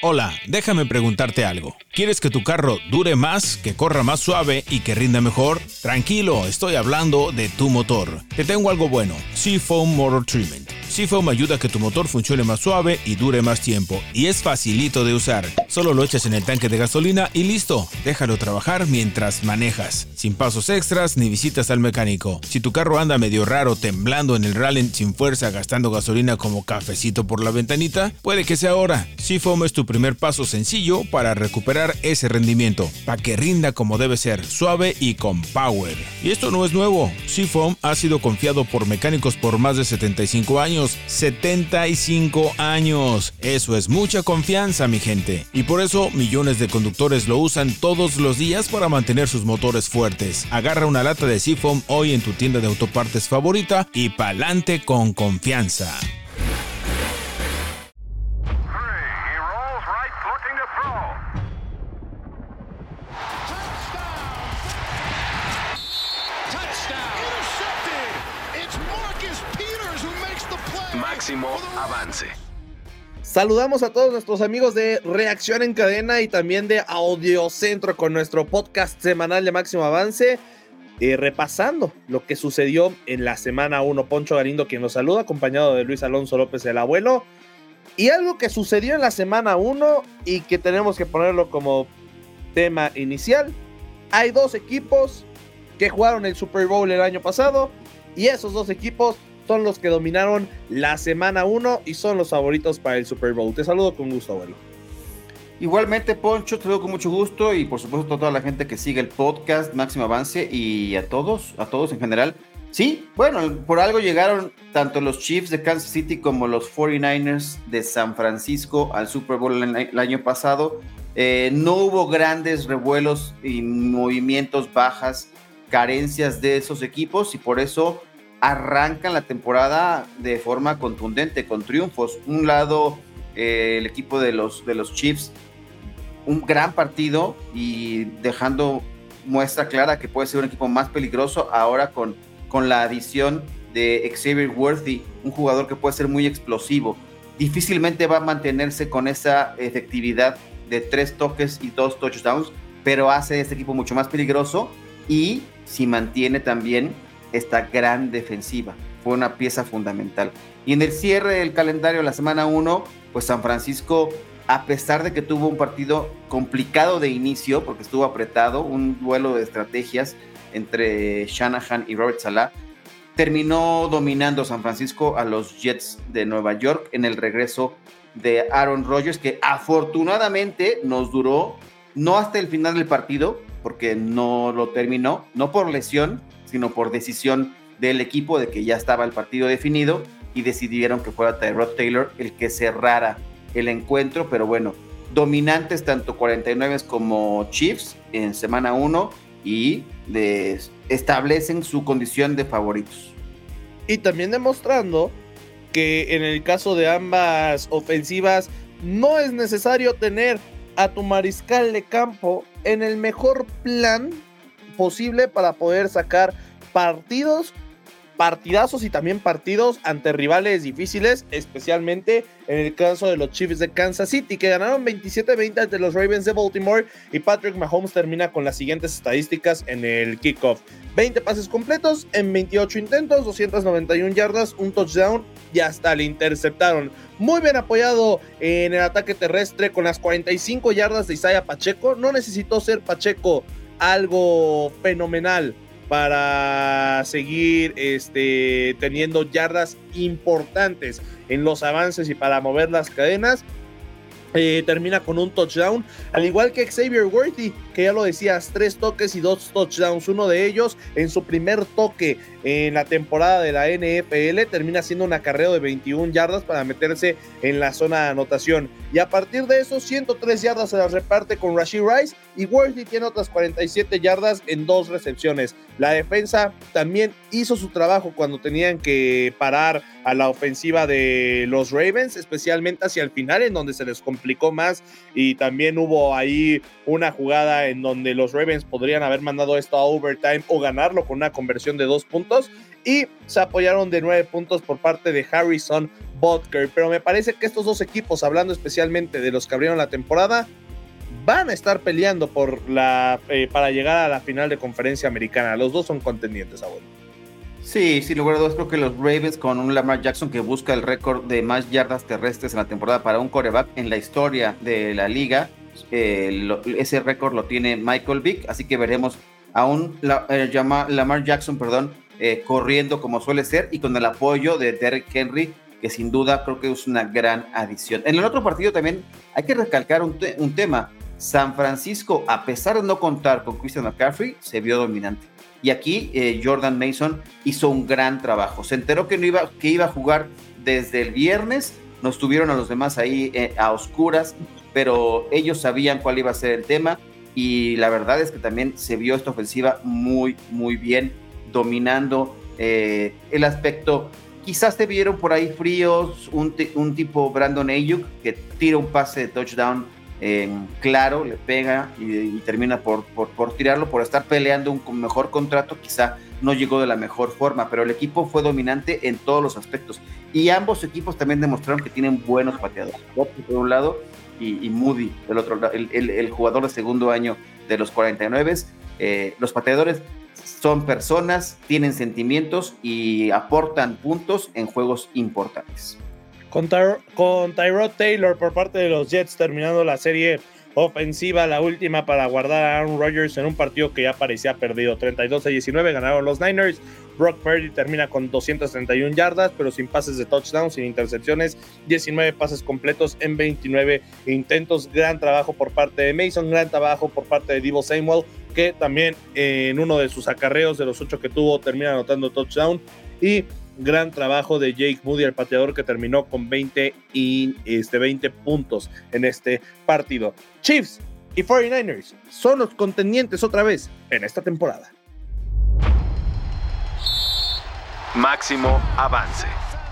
Hola, déjame preguntarte algo. ¿Quieres que tu carro dure más, que corra más suave y que rinda mejor? Tranquilo, estoy hablando de tu motor. Te tengo algo bueno, Seafoam Motor Treatment. Seafoam ayuda a que tu motor funcione más suave y dure más tiempo, y es facilito de usar. Solo lo echas en el tanque de gasolina y listo. Déjalo trabajar mientras manejas, sin pasos extras ni visitas al mecánico. Si tu carro anda medio raro, temblando en el rally sin fuerza, gastando gasolina como cafecito por la ventanita, puede que sea ahora. Seafoam es tu primer paso sencillo para recuperar ese rendimiento, para que rinda como debe ser, suave y con power. Y esto no es nuevo. Seafoam ha sido confiado por mecánicos por más de 75 años. 75 años. Eso es mucha confianza, mi gente. Y por eso millones de conductores lo usan todos los días para mantener sus motores fuertes. Agarra una lata de Seafoam hoy en tu tienda de autopartes favorita y pa'lante con confianza. Máximo avance. Saludamos a todos nuestros amigos de Reacción en Cadena y también de Audiocentro con nuestro podcast semanal de Máximo Avance, repasando lo que sucedió en la semana 1. Poncho Galindo quien nos saluda, acompañado de Luis Alonso López el abuelo. Y algo que sucedió en la semana 1 y que tenemos que ponerlo como tema inicial. Hay dos equipos que jugaron el Super Bowl el año pasado y esos dos equipos son los que dominaron la semana 1 y son los favoritos para el Super Bowl. Te saludo con gusto, abuelo. Igualmente, Poncho, te saludo con mucho gusto y por supuesto a toda la gente que sigue el podcast Máximo Avance y a todos en general. Sí, bueno, por algo llegaron tanto los Chiefs de Kansas City como los 49ers de San Francisco al Super Bowl el año pasado. No hubo grandes revuelos y movimientos, bajas, carencias de esos equipos y por eso arrancan la temporada de forma contundente, con triunfos. Un lado, el equipo de los Chiefs, un gran partido y dejando muestra clara que puede ser un equipo más peligroso ahora con la adición de Xavier Worthy, un jugador que puede ser muy explosivo. Difícilmente va a mantenerse con esa efectividad de 3 toques y 2 touchdowns, pero hace este equipo mucho más peligroso y si mantiene también esta gran defensiva. Fue una pieza fundamental. Y en el cierre del calendario de la semana 1, pues San Francisco, a pesar de que tuvo un partido complicado de inicio, porque estuvo apretado, un duelo de estrategias entre Shanahan y Robert Saleh, terminó dominando San Francisco a los Jets de Nueva York en el regreso de Aaron Rodgers, que afortunadamente nos duró no hasta el final del partido, porque no lo terminó, no por lesión, sino por decisión del equipo de que ya estaba el partido definido y decidieron que fuera Tyrod Taylor el que cerrara el encuentro, pero bueno, dominantes tanto 49 como Chiefs en semana 1 y establecen su condición de favoritos. Y también demostrando que en el caso de ambas ofensivas no es necesario tener a tu mariscal de campo en el mejor plan posible para poder sacar partidazos y también partidos ante rivales difíciles, especialmente en el caso de los Chiefs de Kansas City, que ganaron 27-20 ante los Ravens de Baltimore, y Patrick Mahomes termina con las siguientes estadísticas en el kickoff: 20 pases completos en 28 intentos, 291 yardas, un touchdown y hasta le interceptaron. Muy bien apoyado en el ataque terrestre con las 45 yardas de Isaiah Pacheco. No necesitó ser Pacheco algo fenomenal para seguir teniendo yardas importantes en los avances y para mover las cadenas. Termina con un touchdown, al igual que Xavier Worthy, que ya lo decías, 3 toques y 2 touchdowns, uno de ellos en su primer toque en la temporada de la NFL, termina siendo un acarreo de 21 yardas para meterse en la zona de anotación, y a partir de eso 103 yardas se las reparte con Rashee Rice, y Worthy tiene otras 47 yardas en 2 recepciones. La defensa también hizo su trabajo cuando tenían que parar a la ofensiva de los Ravens, especialmente hacia el final, en donde se les complicó más, y también hubo ahí una jugada en donde los Ravens podrían haber mandado esto a overtime o ganarlo con una conversión de 2 puntos, y se apoyaron de 9 puntos por parte de Harrison Butker. Pero me parece que estos dos equipos, hablando especialmente de los que abrieron la temporada, van a estar peleando para llegar a la final de conferencia americana. Los dos son contendientes, abuelo. Sí, sin lugar a dudas, creo que los Ravens, con un Lamar Jackson que busca el récord de más yardas terrestres en la temporada para un quarterback en la historia de la liga, ese récord lo tiene Michael Vick, así que veremos a un Lamar Jackson, corriendo como suele ser y con el apoyo de Derrick Henry, que sin duda creo que es una gran adición. En el otro partido también hay que recalcar un tema. San Francisco, a pesar de no contar con Christian McCaffrey, se vio dominante. Y aquí Jordan Mason hizo un gran trabajo. Se enteró que iba a jugar desde el viernes. Nos tuvieron a los demás ahí a oscuras, pero ellos sabían cuál iba a ser el tema. Y la verdad es que también se vio esta ofensiva muy, muy bien, dominando el aspecto. Quizás te vieron por ahí fríos, un tipo Brandon Ayuk que tira un pase de touchdown claro, le pega y termina por tirarlo, por estar peleando un mejor contrato. Quizá no llegó de la mejor forma, pero el equipo fue dominante en todos los aspectos. Y ambos equipos también demostraron que tienen buenos pateadores. Por un lado, y Moody del otro lado, el jugador de segundo año de los 49. Los pateadores son personas, tienen sentimientos y aportan puntos en juegos importantes. Con Tyrod Taylor por parte de los Jets terminando la serie ofensiva, la última para guardar a Aaron Rodgers en un partido que ya parecía perdido. 32-19 ganaron los Niners. Brock Purdy termina con 231 yardas, pero sin pases de touchdown, sin intercepciones, 19 pases completos en 29 intentos. Gran trabajo por parte de Mason, gran trabajo por parte de Deebo Samuel, que también en uno de sus acarreos de los 8 que tuvo termina anotando touchdown. Y gran trabajo de Jake Moody, el pateador, que terminó con 20 puntos en este partido. Chiefs y 49ers son los contendientes otra vez en esta temporada. Máximo avance.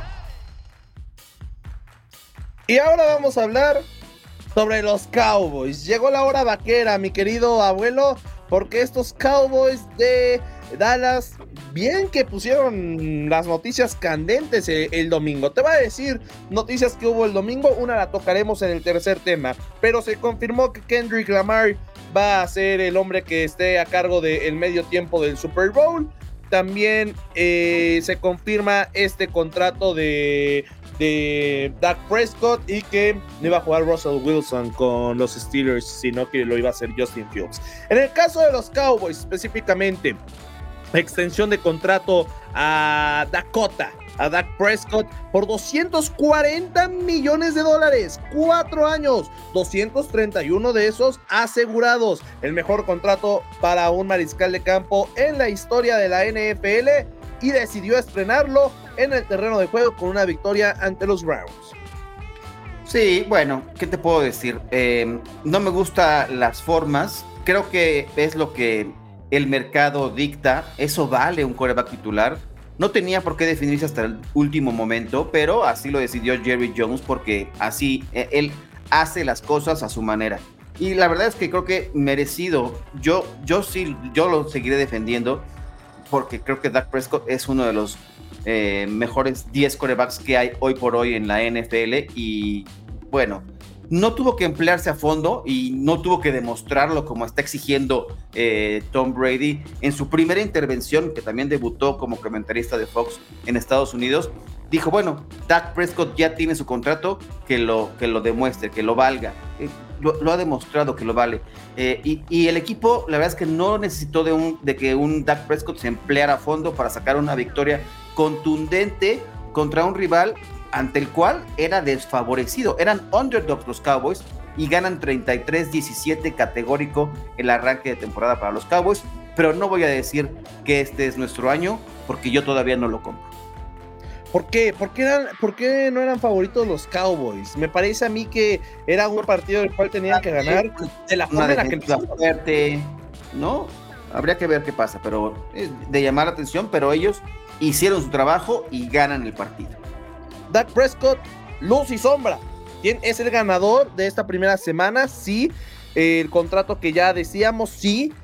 Y ahora vamos a hablar sobre los Cowboys. Llegó la hora vaquera, mi querido abuelo, porque estos Cowboys de Dallas, bien que pusieron las noticias candentes el domingo. Te voy a decir noticias que hubo el domingo, una la tocaremos en el tercer tema, pero se confirmó que Kendrick Lamar va a ser el hombre que esté a cargo del medio tiempo del Super Bowl. También se confirma este contrato de Dak Prescott y que no iba a jugar Russell Wilson con los Steelers, sino que lo iba a hacer Justin Fields. En el caso de los Cowboys específicamente, extensión de contrato a Dak Prescott por $240 millones, 4 años, 231 de esos asegurados, el mejor contrato para un mariscal de campo en la historia de la NFL, y decidió estrenarlo en el terreno de juego con una victoria ante los Browns. Sí, bueno, ¿qué te puedo decir? No me gustan las formas, creo que es lo que el mercado dicta, eso vale un quarterback titular. No tenía por qué definirse hasta el último momento, pero así lo decidió Jerry Jones, porque así él hace las cosas a su manera. Y la verdad es que creo que merecido. Yo lo seguiré defendiendo, porque creo que Dak Prescott es uno de los mejores 10 quarterbacks que hay hoy por hoy en la NFL. Y bueno, no tuvo que emplearse a fondo y no tuvo que demostrarlo como está exigiendo Tom Brady en su primera intervención, que también debutó como comentarista de Fox en Estados Unidos. Dijo, bueno, Dak Prescott ya tiene su contrato, que lo demuestre, que lo valga. Lo ha demostrado que lo vale. Y el equipo, la verdad es que no necesitó de que un Dak Prescott se empleara a fondo para sacar una victoria contundente contra un rival ante el cual era desfavorecido. Eran underdogs los Cowboys y ganan 33-17 categórico el arranque de temporada para los Cowboys, pero no voy a decir que este es nuestro año, porque yo todavía no lo compro. ¿Por qué? ¿Por qué no eran favoritos los Cowboys? Me parece a mí que era un partido del cual tenían que ganar de la forma en la que fuerte, ¿no? Habría que ver qué pasa, pero es de llamar la atención, pero ellos hicieron su trabajo y ganan el partido. Dak Prescott, luz y sombra. ¿Quién es el ganador de esta primera semana? Sí. El contrato que ya decíamos, sí.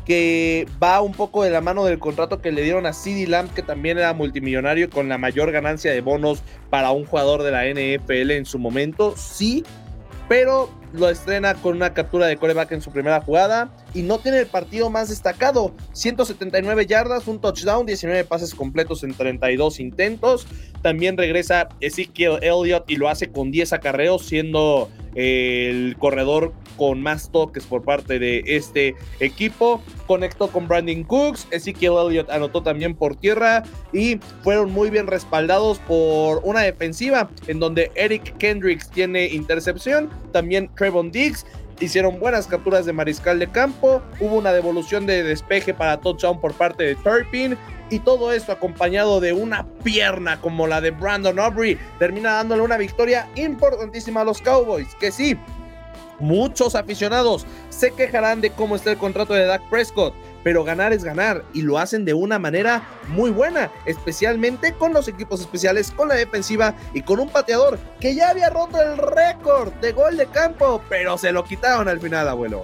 que va un poco de la mano del contrato que le dieron a CeeDee Lamb, que también era multimillonario con la mayor ganancia de bonos para un jugador de la NFL en su momento, sí, pero lo estrena con una captura de quarterback en su primera jugada y no tiene el partido más destacado. 179 yardas, un touchdown, 19 pases completos en 32 intentos. También regresa Ezekiel Elliott y lo hace con 10 acarreos, siendo el corredor con más toques por parte de este equipo. Conectó con Brandon Cooks, Ezekiel Elliott anotó también por tierra y fueron muy bien respaldados por una defensiva en donde Eric Kendricks tiene intercepción, también Trevon Diggs. Hicieron buenas capturas de mariscal de campo, hubo una devolución de despeje para touchdown por parte de Turpin, y todo esto acompañado de una pierna como la de Brandon Aubrey termina dándole una victoria importantísima a los Cowboys, que sí, muchos aficionados se quejarán de cómo está el contrato de Dak Prescott, pero ganar es ganar y lo hacen de una manera muy buena, especialmente con los equipos especiales, con la defensiva y con un pateador que ya había roto el récord de gol de campo, pero se lo quitaron al final, abuelo.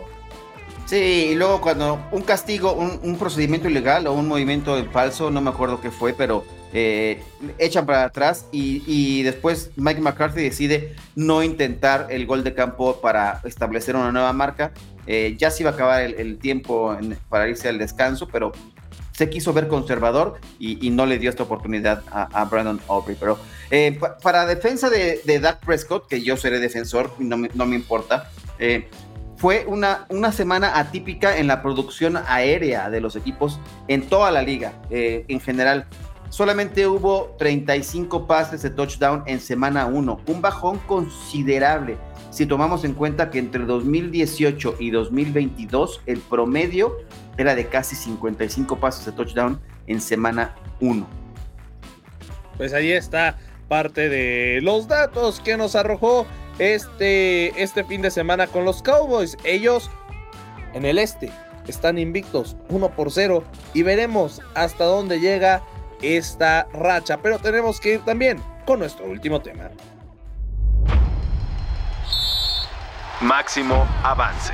Sí, y luego cuando un castigo, un procedimiento ilegal o un movimiento falso, no me acuerdo qué fue, pero echan para atrás y después Mike McCarthy decide no intentar el gol de campo para establecer una nueva marca. Ya se iba a acabar el tiempo para irse al descanso, pero se quiso ver conservador y no le dio esta oportunidad a Brandon Aubrey. Pero para defensa de Dak Prescott, que yo seré defensor, no me importa, fue una semana atípica en la producción aérea de los equipos en toda la liga, en general. Solamente hubo 35 pases de touchdown en semana 1, un bajón considerable si tomamos en cuenta que entre 2018 y 2022 el promedio era de casi 55 pases de touchdown en semana 1. Pues ahí está parte de los datos que nos arrojó este fin de semana con los Cowboys. Ellos en el este están invictos 1-0 y veremos hasta dónde llega esta racha, pero tenemos que ir también con nuestro último tema. Máximo avance.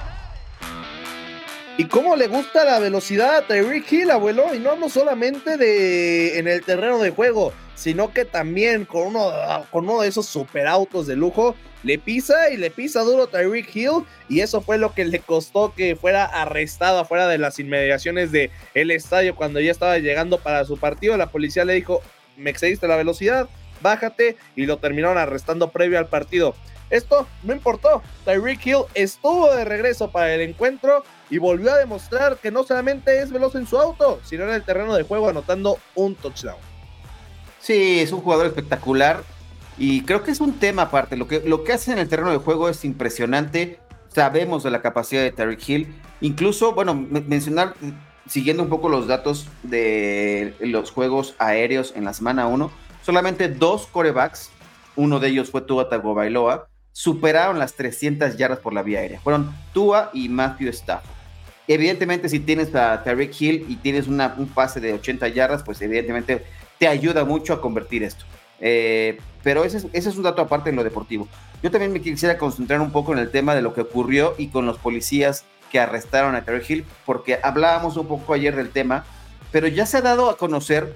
¿Y cómo le gusta la velocidad a Tyreek Hill, abuelo? Y no hablo solamente de en el terreno de juego, sino que también con uno de esos superautos de lujo, le pisa duro Tyreek Hill, y eso fue lo que le costó que fuera arrestado afuera de las inmediaciones del estadio cuando ya estaba llegando para su partido. La policía le dijo, me excediste la velocidad, bájate, y lo terminaron arrestando previo al partido. Esto no importó, Tyreek Hill estuvo de regreso para el encuentro y volvió a demostrar que no solamente es veloz en su auto, sino en el terreno de juego, anotando un touchdown. Sí, es un jugador espectacular y creo que es un tema aparte. Lo que hace en el terreno de juego es impresionante. Sabemos de la capacidad de Tyreek Hill. Incluso, bueno, mencionar, siguiendo un poco los datos de los juegos aéreos en la semana 1, solamente 2 quarterbacks, uno de ellos fue Tua Tagovailoa, superaron las 300 yardas por la vía aérea. Fueron Tua y Matthew Stafford. Evidentemente, si tienes a Tyreek Hill y tienes un pase de 80 yardas, pues evidentemente te ayuda mucho a convertir esto. Pero ese es un dato aparte en lo deportivo. Yo también me quisiera concentrar un poco en el tema de lo que ocurrió y con los policías que arrestaron a Tyreek Hill, porque hablábamos un poco ayer del tema, pero ya se ha dado a conocer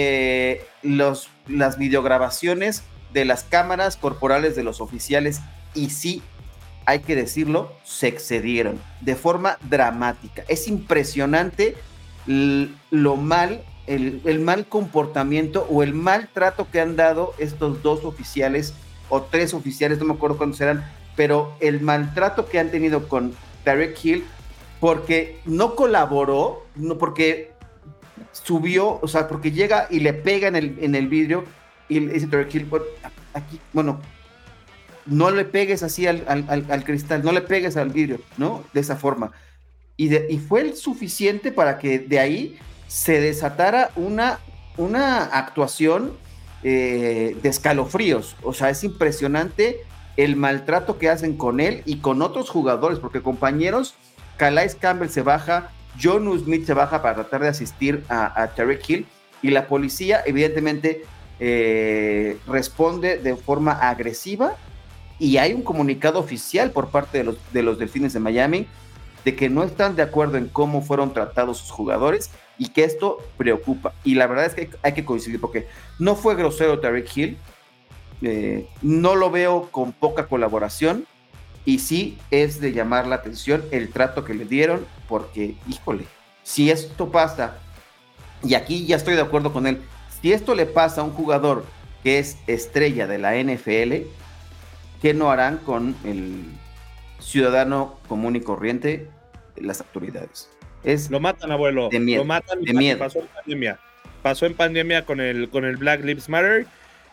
las videograbaciones de las cámaras corporales de los oficiales, y sí, hay que decirlo, se excedieron de forma dramática. Es impresionante lo mal, el mal comportamiento o el mal trato que han dado estos 2 oficiales o 3 oficiales, no me acuerdo cuántos eran, pero el maltrato que han tenido con Tyreek Hill, porque no colaboró, no, porque subió, o sea, porque llega y le pega en el vidrio y le dice Tyreek Hill, aquí, bueno, no le pegues así al cristal, no le pegues al vidrio, ¿no? De esa forma. Y fue el suficiente para que de ahí se desatara una actuación de escalofríos. O sea, es impresionante el maltrato que hacen con él y con otros jugadores, porque compañeros, Calais Campbell se baja, Jonnu Smith se baja para tratar de asistir a Tyreek Hill, y la policía evidentemente responde de forma agresiva, y hay un comunicado oficial por parte de los Delfines de Miami de que no están de acuerdo en cómo fueron tratados sus jugadores y que esto preocupa. Y la verdad es que hay que coincidir porque no fue grosero Tyreek Hill, no lo veo con poca colaboración y sí es de llamar la atención el trato que le dieron porque, híjole, si esto pasa, y aquí ya estoy de acuerdo con él, si esto le pasa a un jugador que es estrella de la NFL, ¿qué no harán con el ciudadano común y corriente las autoridades? Lo matan, abuelo. De miedo, lo matan. de miedo. Pasó en pandemia con el Black Lives Matter.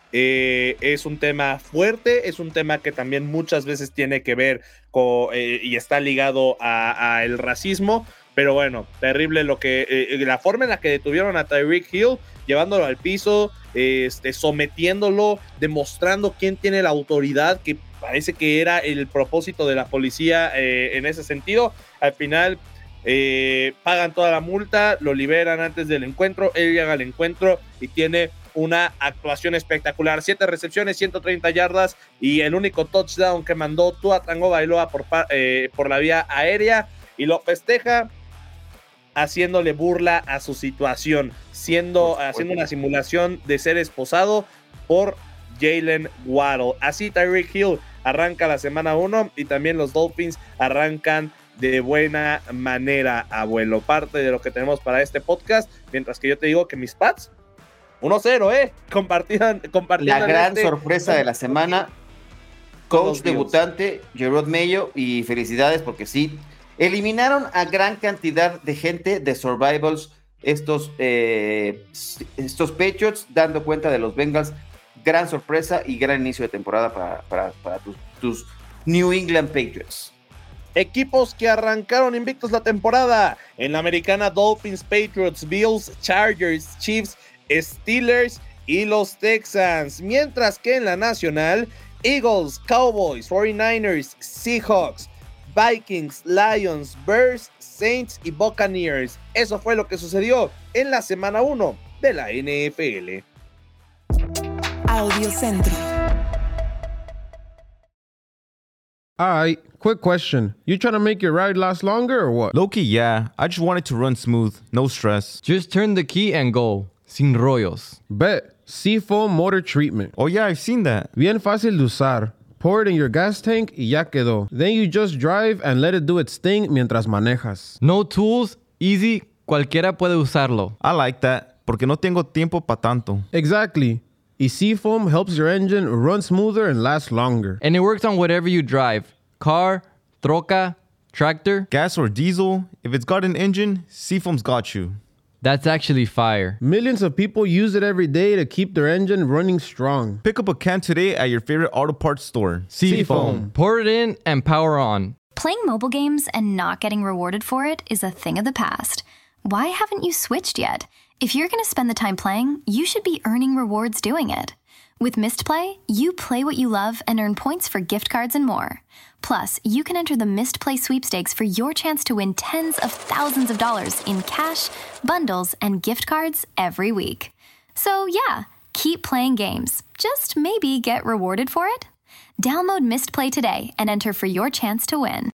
Es un tema fuerte, es un tema que también muchas veces tiene que ver con y está ligado a el racismo. Pero bueno, terrible la forma en la que detuvieron a Tyreek Hill, llevándolo al piso, sometiéndolo, demostrando quién tiene la autoridad, que parece que era el propósito de la policía en ese sentido. Al final pagan toda la multa, lo liberan antes del encuentro, él llega al encuentro y tiene una actuación espectacular, 7 recepciones, 130 yardas y el único touchdown que mandó Tua Tagovailoa por la vía aérea, y lo festeja haciéndole burla a su situación, haciendo una simulación de ser esposado por Jalen Waddle. Así Tyreek Hill arranca la semana 1 y también los Dolphins arrancan de buena manera, abuelo. Parte de lo que tenemos para este podcast, mientras que yo te digo que mis Pats 1-0, compartieron la gran sorpresa de la semana, coach debutante Jerod Mayo, y felicidades porque sí, eliminaron a gran cantidad de gente de survivals estos Patriots, dando cuenta de los Bengals. Gran sorpresa y gran inicio de temporada para tus New England Patriots. Equipos que arrancaron invictos la temporada. En la americana, Dolphins, Patriots, Bills, Chargers, Chiefs, Steelers y los Texans. Mientras que en la nacional, Eagles, Cowboys, 49ers, Seahawks, Vikings, Lions, Bears, Saints y Buccaneers. Eso fue lo que sucedió en la semana 1 de la NFL. Audiocentro. Alright, quick question. You trying to make your ride last longer or what? Low-key, yeah. I just want it to run smooth, no stress. Just turn the key and go. Sin rollos. Bet. Seafoam Motor Treatment. Oh yeah, I've seen that. Bien fácil de usar. Pour it in your gas tank y ya quedó. Then you just drive and let it do its thing mientras manejas. No tools, easy, cualquiera puede usarlo. I like that, porque no tengo tiempo pa' tanto. Exactly. Y Seafoam helps your engine run smoother and last longer. And it works on whatever you drive. Car, troca, tractor. Gas or diesel, if it's got an engine, Seafoam's got you. That's actually fire. Millions of people use it every day to keep their engine running strong. Pick up a can today at your favorite auto parts store. Seafoam. Pour it in and power on. Playing mobile games and not getting rewarded for it is a thing of the past. Why haven't you switched yet? If you're going to spend the time playing, you should be earning rewards doing it. With Missed Play, you play what you love and earn points for gift cards and more. Plus, you can enter the Missed Play sweepstakes for your chance to win tens of thousands of dollars in cash, bundles, and gift cards every week. So yeah, keep playing games. Just maybe get rewarded for it. Download Missed Play today and enter for your chance to win.